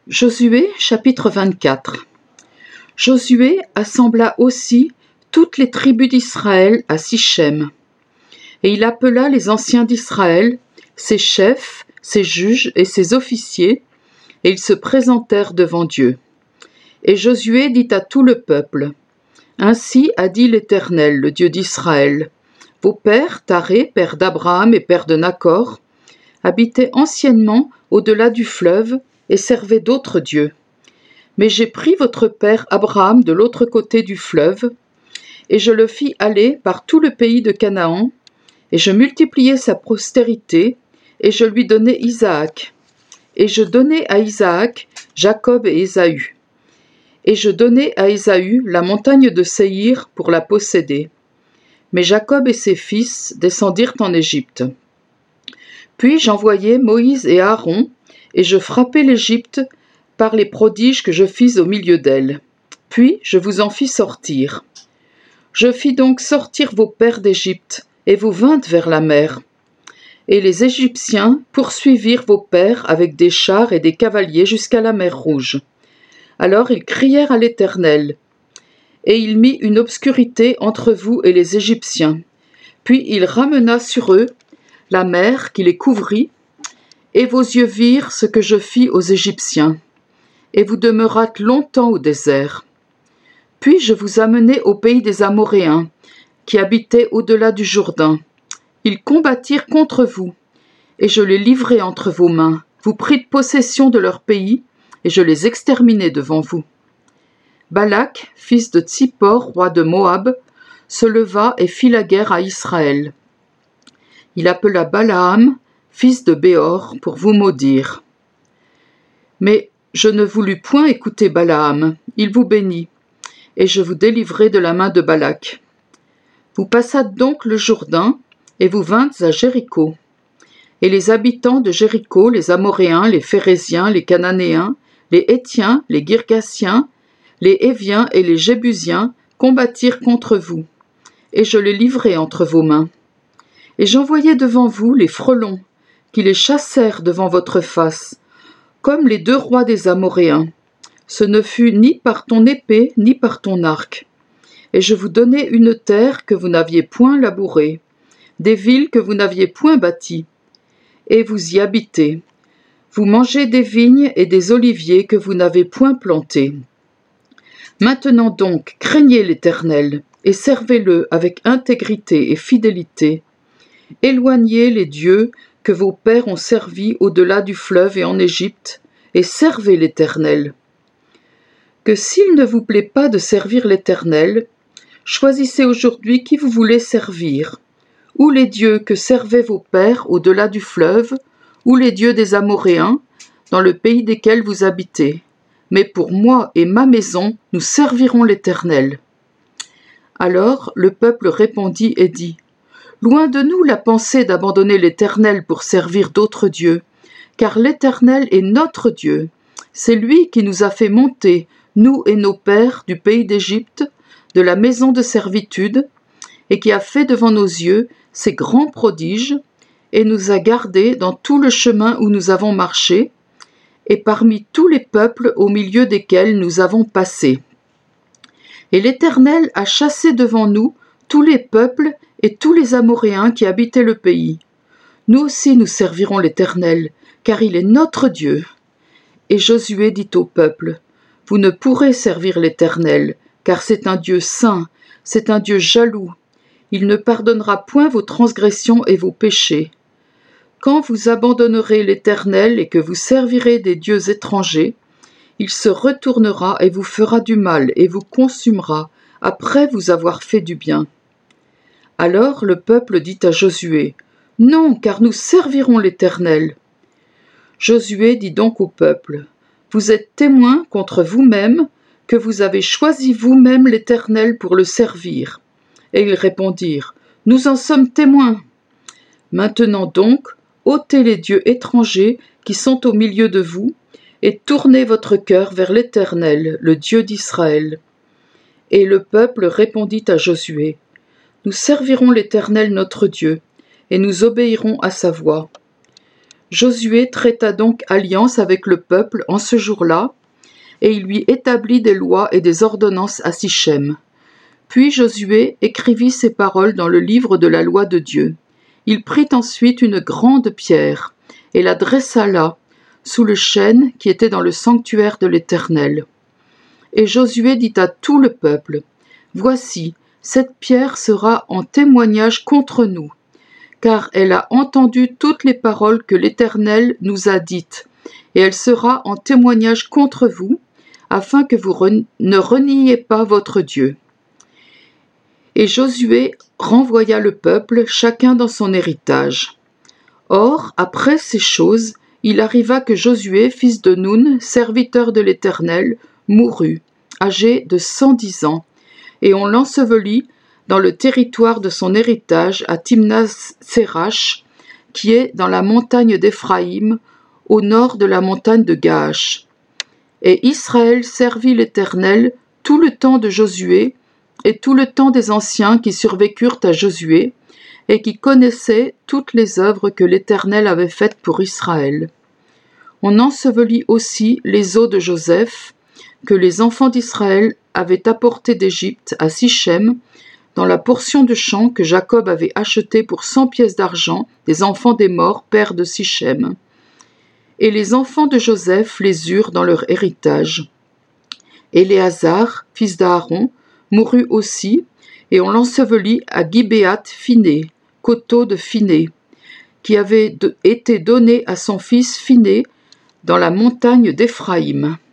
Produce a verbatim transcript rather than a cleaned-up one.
Josué chapitre vingt-quatre. Josué assembla aussi toutes les tribus d'Israël à Sichem. Et il appela les anciens d'Israël, ses chefs, ses juges et ses officiers, et ils se présentèrent devant Dieu. Et Josué dit à tout le peuple, « Ainsi a dit l'Éternel, le Dieu d'Israël, vos pères, Taré, père d'Abraham et père de Nacor, habitaient anciennement au-delà du fleuve et servaient d'autres dieux. Mais j'ai pris votre père Abraham de l'autre côté du fleuve, et je le fis aller par tout le pays de Canaan, et je multipliai sa postérité, et je lui donnai Isaac. Et je donnai à Isaac Jacob et Ésaü. Et je donnai à Ésaü la montagne de Séhir pour la posséder. Mais Jacob et ses fils descendirent en Égypte. Puis j'envoyai Moïse et Aaron, et je frappai l'Égypte par les prodiges que je fis au milieu d'elle. Puis je vous en fis sortir. Je fis donc sortir vos pères d'Égypte, et vous vîntes vers la mer. Et les Égyptiens poursuivirent vos pères avec des chars et des cavaliers jusqu'à la mer Rouge. Alors ils crièrent à l'Éternel, et il mit une obscurité entre vous et les Égyptiens. Puis il ramena sur eux la mer qui les couvrit, et vos yeux virent ce que je fis aux Égyptiens, et vous demeurâtes longtemps au désert. Puis je vous amenai au pays des Amoréens, qui habitaient au-delà du Jourdain. Ils combattirent contre vous, et je les livrai entre vos mains. Vous prîtes possession de leur pays, et je les exterminai devant vous. Balak, fils de Tsippor, roi de Moab, se leva et fit la guerre à Israël. Il appela Balaam, fils de Béor, pour vous maudire. Mais je ne voulus point écouter Balaam, il vous bénit, et je vous délivrai de la main de Balak. Vous passâtes donc le Jourdain, et vous vîntes à Jéricho. Et les habitants de Jéricho, les Amoréens, les Phéréziens, les Cananéens, les Hétiens, les Girgasiens, les Héviens et les Jébusiens combattirent contre vous, et je les livrai entre vos mains. Et j'envoyai devant vous les frelons, qui les chassèrent devant votre face, comme les deux rois des Amoréens. Ce ne fut ni par ton épée, ni par ton arc. Et je vous donnai une terre que vous n'aviez point labourée, des villes que vous n'aviez point bâties, et vous y habitez. Vous mangez des vignes et des oliviers que vous n'avez point plantés. Maintenant donc, craignez l'Éternel, et servez-le avec intégrité et fidélité. Éloignez les dieux que vos pères ont servis au-delà du fleuve et en Égypte, et servez l'Éternel. Que s'il ne vous plaît pas de servir l'Éternel, choisissez aujourd'hui qui vous voulez servir, ou les dieux que servaient vos pères au-delà du fleuve, ou les dieux des Amoréens, dans le pays desquels vous habitez. Mais pour moi et ma maison, nous servirons l'Éternel. Alors le peuple répondit et dit, Loin de nous la pensée d'abandonner l'Éternel pour servir d'autres dieux, car l'Éternel est notre Dieu. C'est lui qui nous a fait monter, nous et nos pères, du pays d'Égypte, de la maison de servitude, et qui a fait devant nos yeux ces grands prodiges, et nous a gardés dans tout le chemin où nous avons marché, et parmi tous les peuples au milieu desquels nous avons passé. Et l'Éternel a chassé devant nous tous les peuples et tous les Amoréens qui habitaient le pays. Nous aussi nous servirons l'Éternel, car il est notre Dieu. Et Josué dit au peuple, Vous ne pourrez servir l'Éternel, car c'est un Dieu saint, c'est un Dieu jaloux. Il ne pardonnera point vos transgressions et vos péchés. Quand vous abandonnerez l'Éternel et que vous servirez des dieux étrangers, il se retournera et vous fera du mal et vous consumera après vous avoir fait du bien. Alors le peuple dit à Josué, « Non, car nous servirons l'Éternel. » Josué dit donc au peuple, « Vous êtes témoins contre vous-même que vous avez choisi vous-même l'Éternel pour le servir. » Et ils répondirent, « Nous en sommes témoins. » Maintenant donc, ôtez les dieux étrangers qui sont au milieu de vous, et tournez votre cœur vers l'Éternel, le Dieu d'Israël. Et le peuple répondit à Josué, « Nous servirons l'Éternel notre Dieu, et nous obéirons à sa voix. » Josué traita donc alliance avec le peuple en ce jour-là, et il lui établit des lois et des ordonnances à Sichem. Puis Josué écrivit ces paroles dans le livre de la loi de Dieu. Il prit ensuite une grande pierre, et la dressa là, sous le chêne qui était dans le sanctuaire de l'Éternel. Et Josué dit à tout le peuple, « Voici, cette pierre sera en témoignage contre nous, car elle a entendu toutes les paroles que l'Éternel nous a dites, et elle sera en témoignage contre vous, afin que vous re- ne reniez pas votre Dieu. » Et Josué renvoya le peuple, chacun dans son héritage. Or, après ces choses, il arriva que Josué, fils de Nun, serviteur de l'Éternel, mourut, âgé de cent dix ans, et on l'ensevelit dans le territoire de son héritage à Timnath-Sérach, qui est dans la montagne d'Éphraïm, au nord de la montagne de Gaash. Et Israël servit l'Éternel tout le temps de Josué et tout le temps des anciens qui survécurent à Josué et qui connaissaient toutes les œuvres que l'Éternel avait faites pour Israël. On ensevelit aussi les os de Joseph que les enfants d'Israël avaient apportés d'Égypte à Sichem, dans la portion de champ que Jacob avait achetée pour cent pièces d'argent des enfants des morts, pères de Sichem. Et les enfants de Joseph les eurent dans leur héritage. Éléazar, fils d'Aaron, mourut aussi, et on l'ensevelit à Gibéath-Phiné, coteau de Phiné, qui avait de, été donné à son fils Phiné dans la montagne d'Éphraïm.